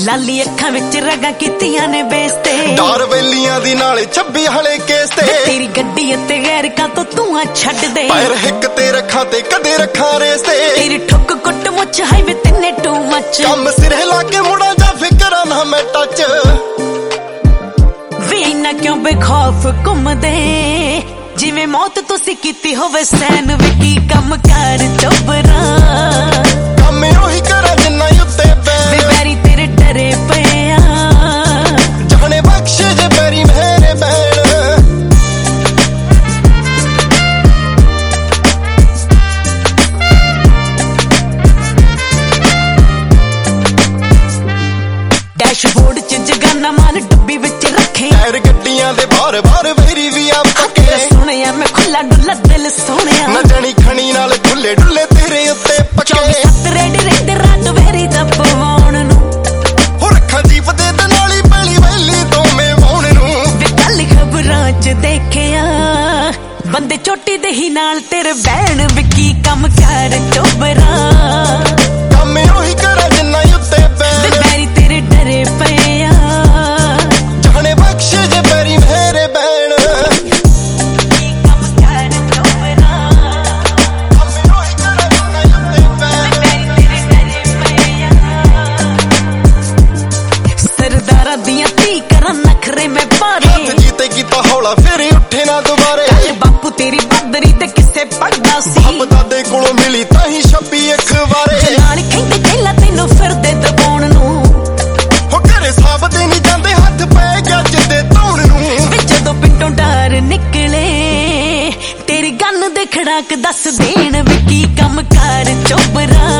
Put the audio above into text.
ਲਾਲੀ ਅੱਖਾਂ ਵਿੱਚ ਰਗਾਂ ਕੀਤੀਆਂ ਨੇ ਬੇਸਤੇ ਡਾਰ ਵੇਲੀਆਂ ਦੀ ਨਾਲੇ 26 ਹਲੇ ਕੇਸ ਤੇ ਤੇਰੀ ਗੱਡੀ ਅਤੇ ਗੈਰਕਾਂ ਤੋਂ ਤੂੰ ਆ ਛੱਡ ਦੇ ਪੈਰ ਹਿੱਕ ਤੇ ਰੱਖਾਂ ਤੇ ਕਦੇ ਰੱਖਾਂ ਰੇਸ ਤੇ ਤੇਰੀ ਠੁੱਕ ਕੁੱਟ ਮੁੱਛ ਹਾਈਵੇ ਤਿੰਨੇ ਟੂ ਮੱਚ ਕੰਮ ਸਿਰੇ ਲਾ ਕੇ ਮੁੜਾ ਜਾ ਫਿਕਰਾਂ ਨਾ ਮੈਂ ਟੱਚ ਵੀ ਇੰਨਾ ਕਿਉਂ ਬੇਖੌਫ ਘੁੰਮਦੇ ਜਿਵੇਂ ਮੌਤ ਤੁਸੀਂ ਕੀਤੀ ਹੋਵੇ ਸੈਨ ਵੀ ਕੀ ਕੰਮ ਕਰ ਚੋਬਰਾ ਕੰਮ ਉਹੀ ਕਰਾਂ ਜਿੰਨਾ ਉੱਤੇ ਬੈਰੀ ਤੇਰੇ ਡਰੇ ਪਏ ਆ ਜਾਣੇ ਬਖਸ਼ ਜੇ ਬੈਰੀ ਮੇਰੇ ਬੈਣ ਡੈਸ਼ਬੋਰਡ 'ਚ ਜਗਾਨਾ ਮਾਲ ਡੱਬੀ ਵਿੱਚ ਰੱਖੇ ਟਾਇਰ ਗੱਡੀਆਂ ਦੇ ਬਾਰ-ਬਾਰ ਵੇਰੀ ਵੀ ਆ ਪੱਕੇ ਸੋਹਣਿਆ ਮੈਂ ਖੁੱਲਾ ਡੁੱਲਾ ਦਿਲ ਸੋਹਣਿਆ ਨਾ ਜਾਣੀ ਖਣੀ ਨਾਲ ਖੁੱਲੇ ਡੁੱਲੇ ਤੇਰੇ ਉੱਤੇ ਪੱਕੇ 24/7 ਰੈਡੀ ਰਹਿੰਦੇ ਰਾਤ ਵੇਰੀ ਦਾ ਪਵਾਉਣ ਨੂੰ ਹੋ ਰੱਖਾਂ ਜੀਪ ਦੇ ਨਾਲੀ ਪੈਲੀ ਵੈਲੀ ਤੋਂ ਮੇਵਾਉਣ ਨੂੰ ਵੇ ਕੱਲ ਖਬਰਾਂ 'ਚ ਦੇਖਿਆ ਬੰਦੇ ਚੋਟੀ ਦੇ ਹੀ ਨਾਲ ਤੇਰੇ ਬਹਿਣ ਵੀ ਕੀ ਕੰਮ ਕਰ ਚੋਬਰਾ ਕੰਮ ਉਹੀ ਕਰਾਂ ਜਿੰਨਾ ਉੱਤੇ ਬੈਰੀ ਤੇਰੇ ਡਰੇ ਪਏ ਆ ਜਾਣੇ ਬਖਸ਼ ਜੇ ਬੈਰੀ ਮੇਰੇ ਬੈਣ ਕੀ ਕੰਮ ਕਰ ਚੋਬਰਾ ਕੰਮ ਉਹੀ ਕਰਾਂ ਜਿੰਨਾ ਉੱਤੇ ਬੈਰੀ ਤੇਰੇ ਡਰੇ ਪਏ ਆ ਸਰਦਾਰਾਂ ਦੀਆਂ ਧੀ ਕਰਾਂ ਨਖਰੇ ਮੈਂ ਭਾਰੇ ਹੱਥ ਜੀਤੇ ਕੀਤਾ ਹੌਲਾ ਫੇਰ ਉੱਠੇ ਨਾ ਦੁਬਾਰੇ ਬਾਪੂ ਤੇਰੀ ਬਦਰੀ ਤੇ ਕਿਸੇ ਪੜਦਾ ਸੀ ਬਾਪ ਦਾਦੇ ਕੋਲੋਂ ਮਿਲੀ ਤਾਂ ਹੀ ਛੱਪੀ ਅਖਬਾਰੇ ਨਾਲ ਖਿੰਦੇ ਖੇਲਾ ਤੈਨੂੰ ਫਿਰਦੇ ਦਬਾਉਣ ਨੂੰ ਹੋ ਘਰੇ ਸਾਬਤੇ ਨਹੀਂ ਜਾਂਦੇ ਹੱਥ ਪੈ ਗਿਆ ਜਿੱਦੇ ਧੌਣ ਨੂੰ ਵੇ ਜਦੋਂ ਪਿੰਡੋਂ ਡਰ ਨਿਕਲੇ ਤੇਰੀ ਗੰਨ ਦੇ ਖੜਾਕ ਦੱਸ ਦੇਣ ਵੀ ਕੀ ਕੰਮ ਕਰ ਚੋਬਰਾ